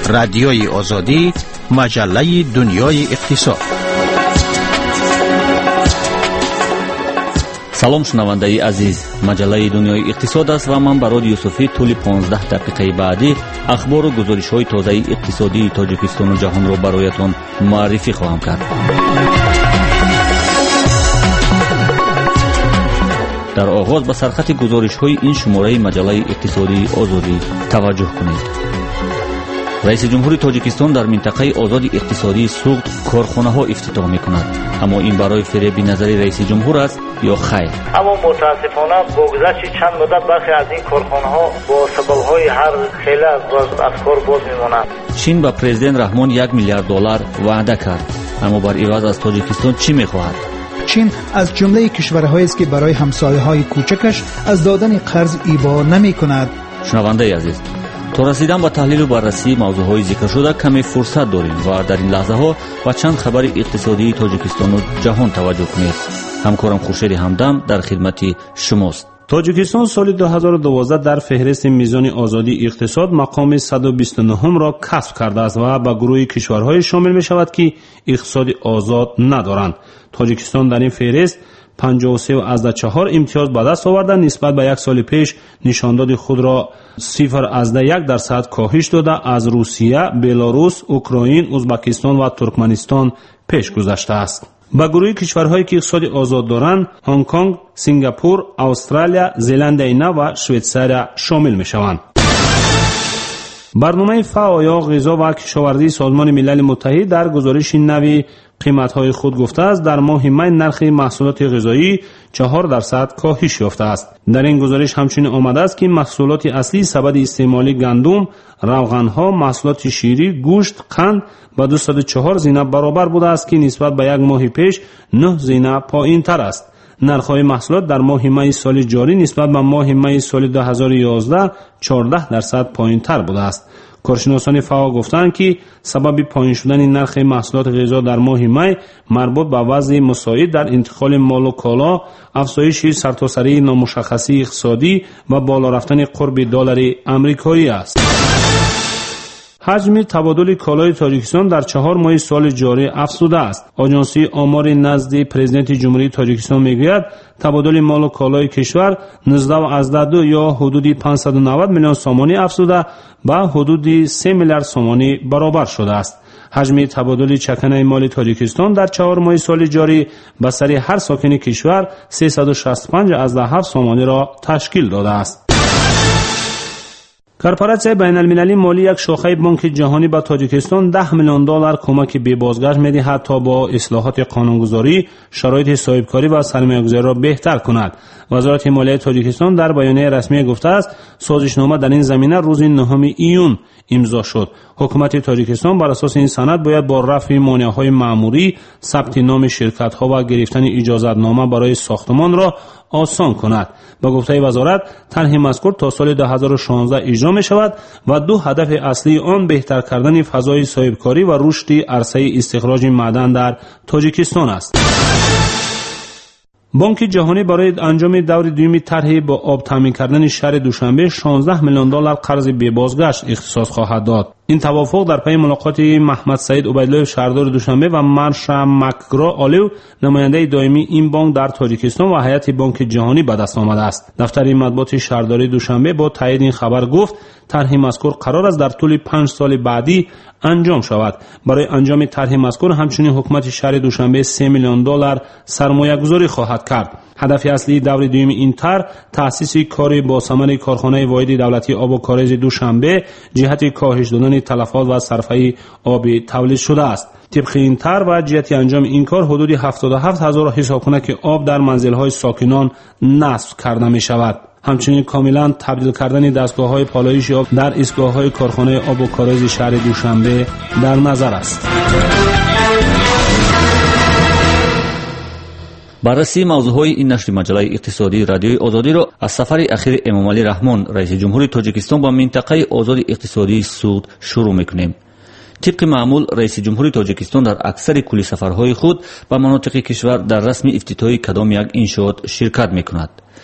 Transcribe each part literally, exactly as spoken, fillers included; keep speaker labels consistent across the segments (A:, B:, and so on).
A: رادیوی آزادی، مجله دنیای اقتصاد.
B: سلام شنوندگان عزیز، مجله دنیای اقتصاد است و من برای یوسفی طول پانزده دقیقه بعدی اخبار و گزارش‌های تازه اقتصادی تاجیکستان و جهان را برایتان معرفی خواهم کرد. در آغاز به سرخط گزارش‌های این شماره مجله اقتصادی آزادی توجه کنید. رئیس جمهور تاجیکستان در منطقه آزاد اقتصادی سوخت کارخانه‌ها افتتاح می‌کند. اما این برای فریب نظری رئیس جمهور است یا خیر؟
C: اما متاسفانه با گذشت چند مدت برخی از این کارخانه‌ها با سبب‌های هر خیلی از کار باز می‌مانند.
B: چین به پرزیدنت رحمان یک میلیارد دلار وعده کرد، اما بر عوض از تاجیکستان چی می‌خواهد؟
D: چین از جمله کشورهایی است که برای همسایه‌های کوچکش از دادن قرض ایبا نمی‌کند.
B: شنونده عزیز، تا رسیدن به تحلیل و بررسی موضوعهای ذکر شده کمی فرصت داریم و در این لحظه ها و چند خبر اقتصادی تاجیکستان و جهان توجه کنید. همکارم خورشید همدم در خدمت شماست.
E: تاجیکستان سال دو هزار و دوازده در فهرست میزان آزادی اقتصاد مقام صد و بیست و نه را کسب کرده است و به گروه کشورهای شامل می شود که اقتصاد آزاد ندارند. تاجیکستان در این فهرست پنجاه و سه و از چهار امتیاز به دست آورده، نسبت به یک سال پیش نشانداد خود را صفر از یک درصد کاهش داده از روسیه، بلاروس، اوکراین، ازبکستان و ترکمنستان پیش گذشته است. به گروه کشورهایی که اقتصاد آزاد دارند هنگ کنگ، سنگاپور، استرالیا، زلندای نو و شویتزاریا شامل می شوند. برنامه فاو یا غذا و کشاورزی سازمان ملل متحد در گزارش نوی قیمت‌های خود گفته است در ماه می نرخ محصولات غذایی چهار درصد کاهش یافته است. در این گزارش همچنین آمده است که محصولات اصلی سبد استعمالی گندم، روغن‌ها، محصولات شیری، گوشت، قند با دویست و چهار زینه برابر بوده است که نسبت به یک ماه پیش نه زینه پایین‌تر است. نرخ‌های محصولات در ماه می سال جاری نسبت به ماه می سال دو هزار و یازده چهارده درصد پایین‌تر بوده است. کارشناسان فاو گفتند که سبب پایین شدن نرخ محصولات غذا در ماه می مربوط به وضع مساعد در انتقال مال و کالا، افزایش سرتاسری نامشخصی اقتصادی و بالا رفتن قرب دلار آمریکایی است. حجم تبادل کالای تاجیکستان در چهار ماه سال جاری افزوده است. آژانس آمار نزد پرزیدنت جمهوری تاجیکستان میگوید تبادل مال و کالای کشور نزد و از دو یا حدود پانصد و نود میلیون سومانی افزوده به حدود سه میلیارد سومانی برابر شده است. حجم تبادل چکنه مال تاجیکستان در چهار ماه سال جاری به سر هر ساکن کشور سیصد و شصت و پنج از هفت سومانی را تشکیل داده است. کارپوراسیون بین المللی مالی یک شاخه بانک جهانی به تاجیکستان ده میلیون دلار کمک به بازگشت می‌دهد تا با اصلاحات قانونگذاری شرایط صاحبکاری و سرمایه‌گذاری را بهتر کند. وزارت مالیه تاجیکستان در بیانیه رسمی گفته است سازشنامه در این زمینه روز نهم ایون امضا شد. حکومت تاجیکستان بر اساس این سند باید با رفع مانع‌های مأموری، ثبت نام شرکت‌ها و گرفتن اجازه‌نامه برای ساختمان را آسان کند. با گفته وزارت طرح مذکور تا سال دو هزار و شانزده اجرا می شود و دو هدف اصلی آن بهتر کردن فضای صاحبکاری و رشد عرصه استخراج معدن در تاجیکستان است. بانک جهانی برای انجام دور دوم طرح با آب تامین کردن شهر دوشنبه شانزده میلیون دلار قرض بی بازگشت اختصاص خواهد داد. این توافق در پی ملاقات محمد سعید عبیدالله شهردار دوشنبه و مارشا مکگرا آلیو نماینده دائمی این بانک در تاجیکستان و هیئت بانک جهانی به دست آمده است. دفتر مطبوعات شهرداری دوشنبه با تایید این خبر گفت طرح مذکور قرار است در طول پنج سال بعدی انجام شود. برای انجام طرح مذکور همچنین حکومت شهر دوشنبه سه میلیون دلار سرمایه گذاری خواهد کرد. هدف اصلی دور دوم این طرح تأسیس کار با ثمر کارخانه واحد دولتی آب و کاریز دوشنبه جهت کاهش دادن تلفات و صرفه آب تولید شده است. طبق این طرح و جهت انجام این کار حدود هفتاد و هفت هزار حسابخانه آب در منزل‌های ساکنان نصب کرده می شود. همچنین کاملا تبدیل کردن دستگاه‌های پالایش آب در ایستگاه‌های کارخانه آب و کاریز شهر دوشنبه در نظر است.
B: بررسی موضوعهای این نشر مجله اقتصادی رادیوی آزادی را از سفر اخیر امامعلی رحمان رئیس جمهور تاجیکستان با منطقه آزاد اقتصادی سود شروع می‌کنیم. طبق معمول رئیس جمهور تاجیکستان در اکثر کلی سفرهای خود به مناطق کشور در رسم افتتاحی کدام یک انشاءات شرکت می‌کند.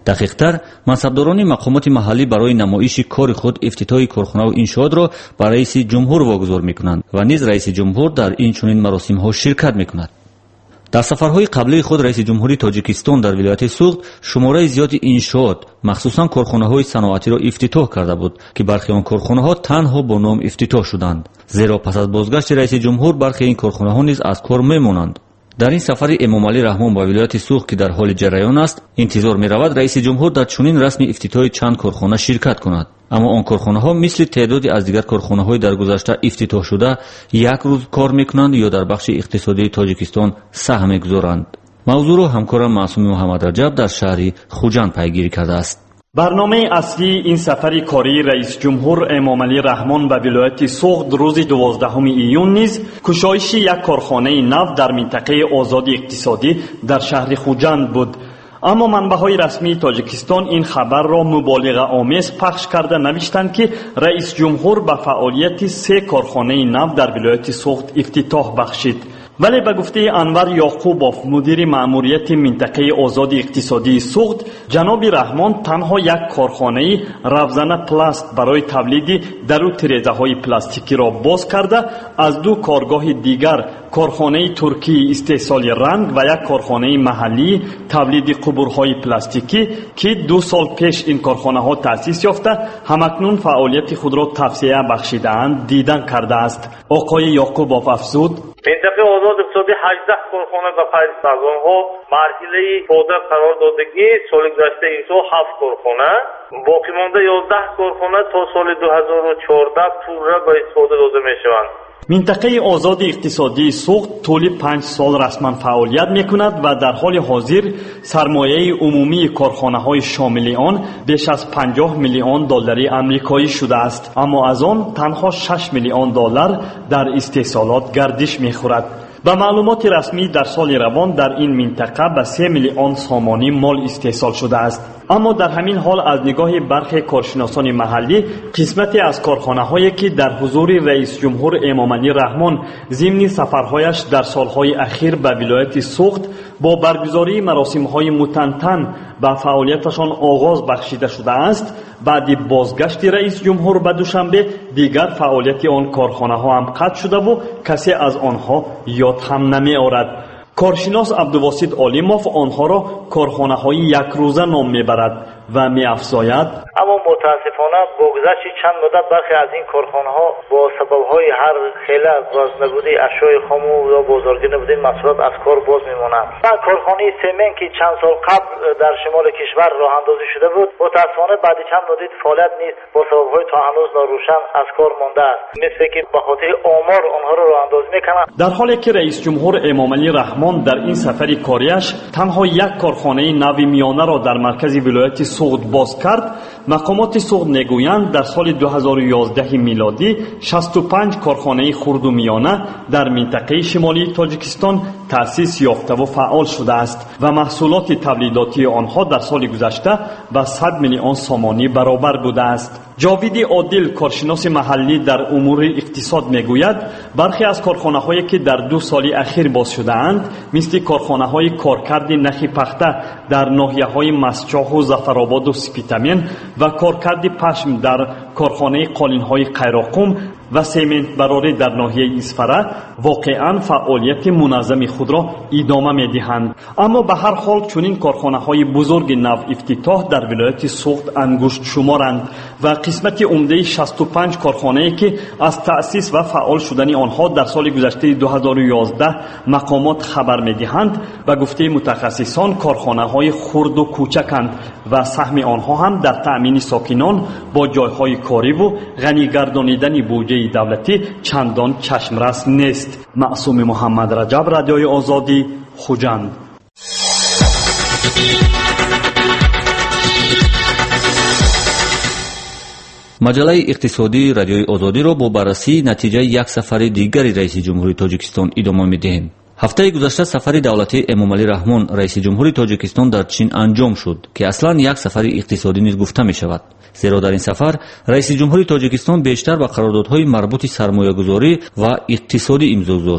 B: دقیق‌تر منصبداران مقامات محلی برای نمایش کار خود افتتاح کارخانه و انشاءات را به رئیس جمهور واگذار می‌کنند و نیز رئیس جمهور در این چنین مراسم‌ها شرکت می‌کند. در سفرهای قبلی خود رئیس جمهوری تاجیکستان در ولایت سوغد شماره زیادی انشاءات مخصوصاً کارخانه‌های صنعتی را افتتاح کرده بود که برخی آن کارخانه‌ها تنها با نام افتتاح شدند، زیرا پس از بازگشت رئیس جمهور برخی این کارخانه‌ها نیز از کار می‌مانند. در این سفر امامعلی رحمان به ولایت سوغد که در حال جریان است، انتظار می‌رود رئیس جمهور در چنین رسم افتتاح چند کارخانه شرکت کند. اما آن کارخانه‌ها مثل تعدادی از دیگر کارخانه‌های در گذشته افتتاح شده یک روز کار می‌کنند یا در بخش اقتصادی تاجیکستان سهم می‌گذارند. موضوع را همکارم معصوم محمد رجب در شهر خوجند پیگیری کرده است.
F: برنامه اصلی این سفر کاری رئیس جمهور امامعلی رحمان به ولایت سوغد روز دوازدهم ایون نیز گشایش یک کارخانه نو در منطقه آزاد اقتصادی در شهر خوجند بود. اما منبع‌های رسمی تاجیکستان این خبر را مبالغه آمیز پخش کرده نوشتند که رئیس جمهور به فعالیت سه کارخانه نو در ولایت سوغد افتتاح بخشید. ولی به گفته انور یعقوبوف مدیر مأموریت منطقه آزاد اقتصادی سوغد، جناب رحمان تنها یک کارخانه روزنه پلاست برای تولید درو تریزه‌های پلاستیکی را باز کرده، از دو کارگاه دیگر کارخانه ترکی استحصال رنگ و یک کارخانه محلی تولید قبورهای پلاستیکی که دو سال پیش این کارخانه ها تأسیس یافته همکنون فعالیت خود را توسعه بخشیده‌اند دیدن کرده است. آقای یعقوبوف افزود:
C: منطقه آزاد اقتصادی هجده کارخانه و پنج سازمان‌ها مرحله توده قرار دادگی سال گذشته این سال هفت کارخانه، باقی مانده یازده کارخانه تا سال دو هزار و چهارده پورا به استفاده داده می‌شوند.
F: منطقه آزاد اقتصادی سوغد طول پنج سال رسما فعالیت می‌کند و در حال حاضر سرمایه عمومی کارخانه‌های شامل آن بیش از پنجاه میلیون دلار آمریکایی شده است، اما از آن تنها شش میلیون دلار در استحصالات گردش می‌خورد. به معلومات رسمی در سال روان در این منطقه به سه میلیون سامانی مال استحصال شده است. اما در همین حال از نگاه برخی کارشناسان محلی قسمتی از کارخانه‌هایی که در حضور رئیس جمهور امامعلی رحمان ضمن سفرهایش در سالهای اخیر به ولایت سوغد با برگزاری مراسم‌های متنتن به فعالیتشان آغاز بخشیده شده است، بعد بازگشت رئیس جمهور به دوشنبه دیگر فعالیت آن کارخانه‌ها هم قطع شده و کسی از آنها یاد هم نمی‌آورد. کارشناس عبدالواسط علیموف آنها را کارخانه‌های یک روزه نام می‌برد و می‌افزاید:
C: اما متاسفانه با گذشت چند مدت برخی از این کارخانه‌ها با سبب‌های هر خیلی از نبودی اشیاء خام و بازارگیر نبودی محصولات از کار باز می‌مانند. کارخانه سمنت که چند سال قبل در شمال کشور راه اندازی شده بود، متاسفانه بعد چند مدت فعالیت نیست با سبب‌های تا هنوز ناروشن از کار مانده است، مثل که به خاطر آمار آنها را راه اندازی می‌کنند.
F: در حالی که رئیس جمهور امامعلی رحمان در این سفر کاریش تنها یک کارخانه نو میانه را در مرکز ولایت سوغد باز کرد، مقامات سوغد میگویند در سال دو هزار و یازده میلادی شصت و پنج کارخانه خرد و میانه در منطقه شمالی تاجیکستان تأسیس یافته و فعال شده است و محصولات تولیداتی آنها در سال گذشته به صد میلیون سامانی برابر بوده است. جاوید عادل کارشناس محلی در امور اقتصاد میگوید برخی از کارخانه‌هایی که در دو سال اخیر باز شده اند مثل کارخانه‌های کارکرد نخ پخته در ناحیه‌های مسچاه و ظفرآباد و سپیتامین و کارکرد پشم در کارخانه قالین‌های قیراقم و سیمنت براری در ناحیه اسفره واقعاً فعالیت منظم خود را ادامه می‌دهند. اما به هر حال چنین کارخانه‌های بزرگ نو افتتاح در ولایت سوغد انگشت شمارند و قسمت عمده شصت و پنج کارخانه‌ای که از تأسیس و فعال شدن آنها در سال گذشته دو هزار و یازده مقامات خبر می‌دهند و گفته متخصصان کارخانه‌های خرد و کوچکند و سهم آنها هم در تأمین ساکنان با جایهای کاری و غنی گردانیدن بودجه دولتی چندان چشمرس نیست. معصوم محمد رجب، رادیوی آزادی، خوجند.
B: مجله اقتصادی رادیوی آزادی را با بررسی نتیجه یک سفر دیگری رئیس جمهوری تاجیکستان ادامه می‌دهیم. هفته گذشته سفر دولتی امامعلی رحمان رئیس جمهوری تاجیکستان در چین انجام شد که اصلا یک سفر اقتصادی نیز گفته می‌شود، زیرا در این سفر رئیس جمهوری تاجیکستان بیشتر به قراردادهای مربوط سرمایه‌گذاری و اقتصادی امضا گذاشت.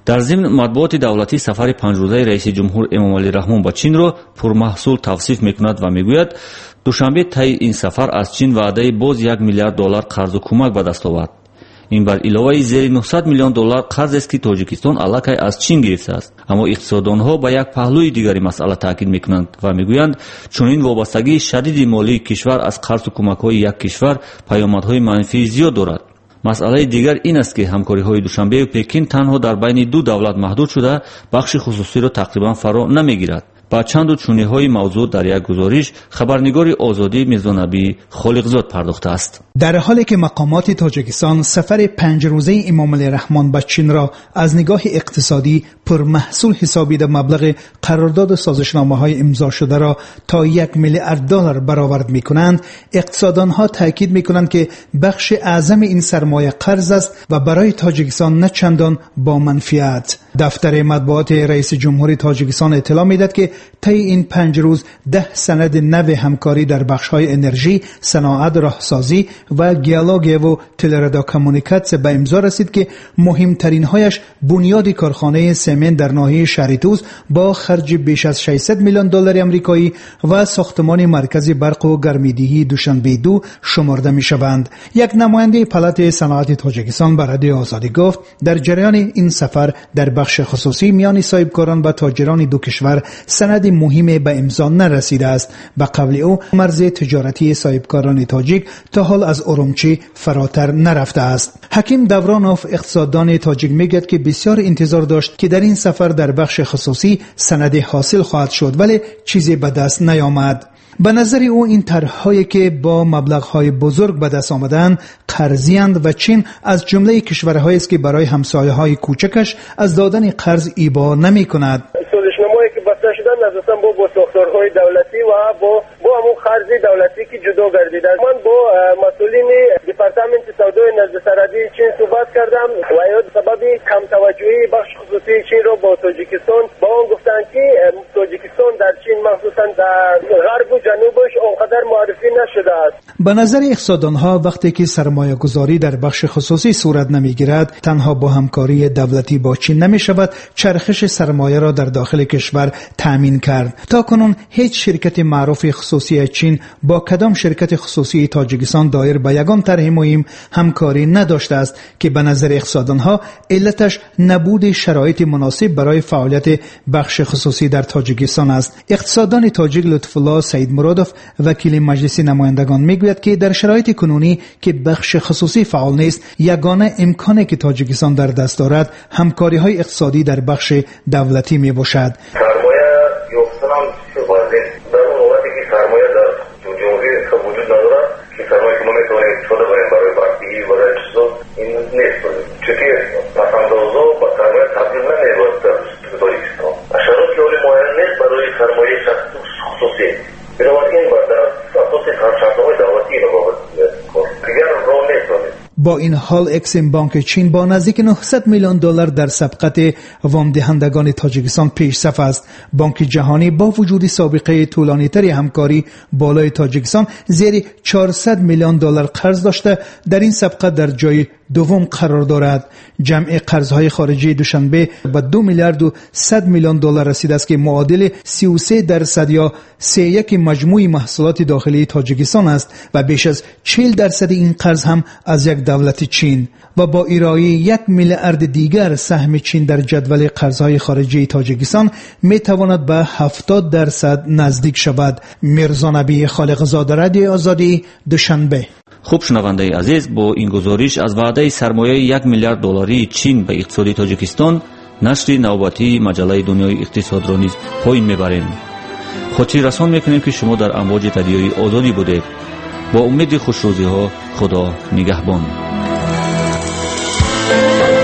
B: дар зимн матбуоти давлатӣ сафари панҷрӯзаи раиси ҷумҳур эмомалӣ раҳмон ба чинро пурмаҳсул тавсиф мекунад ва мегӯяд душанбе таи ин сафар аз чин ваъдаи боз як миллиард доллар қарзу кӯмак ба даст овард. ин бар иловаи зери нуҳсад миллион доллар қарзест ки тоҷикистон аллакай аз чин гирифтааст. аммо иқтисоддонҳо ба як паҳлӯи дигари масъала таъкид мекунанд ва мегӯянд чунин вобастагии шадиди молии кишвар аз қарзу кӯмакҳои як кишвар паёмадҳои манфии зиёд дорад. масъалаи дигар ин аст ки ҳамкориҳои душанбею пекин танҳо дар байни ду давлат маҳдуд шуда бахши хусусиро тақрибан фаро намегирад. ба чанду чуниҳои мавзӯъ дар як гузориш хабарнигори озодӣ мирзонабӣ холиқзод пардохтааст.
D: در حالی که مقامات تاجیکستان سفر پنج روزه امامعلی رحمان به چین را از نگاه اقتصادی پرمحصول حسابیده مبلغ قرارداد سازشنامه‌های امضا شده را تا یک میلیارد دلار برآورد می‌کنند، اقتصاددانها تاکید می‌کنند که بخش اعظم این سرمایه قرض است و برای تاجیکستان نه چندان با منفعت. دفتر مطبوعات رئیس جمهوری تاجیکستان اطلاع می‌دهد که طی این پنج روز ده سند نو همکاری در بخش‌های انرژی، صنعت، راهسازی و گیالوگی و تلرادیوکومونیکاسیون به امضا رسید که مهمترین هایش بنیاد کارخانه سمنت در ناحیه شهریتوز با خرج بیش از ششصد میلیون دلار آمریکایی و ساختمان مرکز برق و گرمیدهی دوشنبه دو شمرده می شوند. یک نماینده پالات صنعت تاجیکستان به رادیو آزادی گفت در جریان این سفر در بخش خصوصی میان صاحبکاران و تاجران دو کشور سند مهم به امضا نرسیده است. به قول او مرز تجارتی صاحبکاران تاجیک تا حال از ارومچی فراتر نرفته است. حکیم دورانوف اقتصاددان تاجیک میگوید که بسیار انتظار داشت که در این سفر در بخش خصوصی سند حاصل خواهد شد ولی چیزی به دست نیامد. به نظر او این طرح‌هایی که با مبلغ‌های بزرگ به دست آمدند قرضی‌اند و چین از جمله کشورهایی است که برای همسایه‌های کوچکش از دادن قرض ایبا نمی‌کند.
G: سازشنامه‌ای که بسته شدن اساساً با با ساختارهای دولتی و با با همون قرض دولتی که جدا گردیده. من با مسئولین دپارتمنت سودای نزد سرحدی چین صحبت کردم و یا سبب کم توجهی بخش خصوصی چین را با تاجیکستان با آن گفتند که تاجیکستان در چین مخصوصاً در غرب و جنوبش آنقدر معرفی نشده است.
D: به نظر اقتصاددانها وقتی که سرمایه گذاری در بخش خصوصی صورت نمیگیرد تنها با همکاری دولتی با چین نمی شود چرخش سرمایه را در داخل کشور تامین کرد. تا کنون هیچ شرکت معروف خصوصی چین با کدام شرکت خصوصی تاجیکستان دایر به یگان طرح مهم همکاری نداشته است که به نظر اقتصاددانها علتش نبود شرایط مناسب برای فعالیت بخش خصوصی در تاجیکستان است. اقتصاددان تاجیک لطف‌الله سعید مرادوف وکیل مجلس نمایندگان میگوید که در شرایط کنونی که بخش خصوصی فعال نیست یگانه امکانی که تاجیکستان در دست دارد همکاری های اقتصادی در بخش دولتی می باشد.
H: سرمایه یافتن واضح در اون وقتی که سرمایه در جمهوری وجود ندارد که سرمایه که ما میتونیم استفاده کنیم برای بردگی و برای چیزا این نیست. چون پسندازها با سرمایه تبدیل نمی‌شود در تاجیکستان. شرایط اولی معین نیست برای سرمایه خصوصی. بنابراین باید در اساس شرطنامه دولتی رقابت کنیم. دیگر راه نیست.
D: با این حال اکسیم بانک چین با نزدیک نهصد میلیون دلار در سبقت وام دهندگان تاجیکستان پیش صف است. بانک جهانی با وجود سابقه طولانی تری همکاری بالای تاجیکستان زیر چهارصد میلیون دلار قرض داشته در این سبقت در جای دوم قرار دارد. جمع قرضهای خارجی دوشنبه به دو میلیارد و صد میلیون دلار رسیده است که معادل سی و سه درصد یا سه یک مجموع محصولات داخلی تاجیکستان است و بیش از چهل درصد این قرض هم از یک دولت چین و با ارائه یک میلیارد دیگر سهم چین در جدول قرضهای خارجی تاجیکستان می تواند به هفتاد درصد نزدیک شود. میرزانبی خالقزاد، رادیو آزادی، دوشنبه.
B: خوب شنونده عزیز، با این گزارش از وعده سرمایه یک میلیارد دلاری چین به اقتصاد تاجیکستان نشر نوبتی مجله دنیای اقتصاد را نیز پایین میبریم. خودی رسان میکنیم که شما در امواج رادیوی آزادی بودید. با امید خوشروزی ها، خدا نگهبان.